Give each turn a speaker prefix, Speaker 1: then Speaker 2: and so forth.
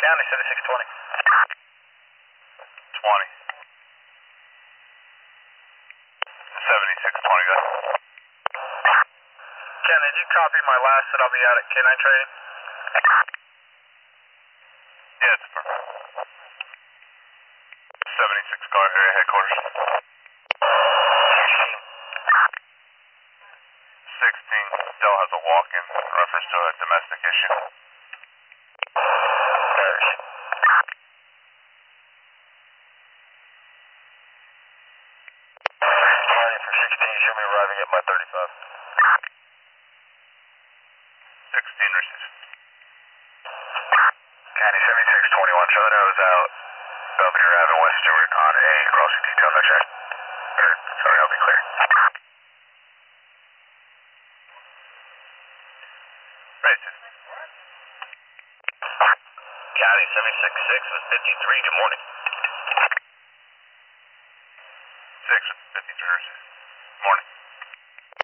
Speaker 1: County 7620.
Speaker 2: 20. 7620, go.
Speaker 1: Ken, did you copy my last that I'll be out at K9 training?
Speaker 2: Yeah, it's affirmed. 76 car area headquarters. 16, Dell has a walk-in in reference to a domestic issue.
Speaker 1: County for 16, show me arriving at my 35.
Speaker 2: 16 receives.
Speaker 1: County 7621, show that I was out Belvedere Ave and West Stewart on a crossing detail next check. Sorry, I'll be clear.
Speaker 2: Racist.
Speaker 1: County 766 with 53, good morning.
Speaker 2: 6 with 53 receives.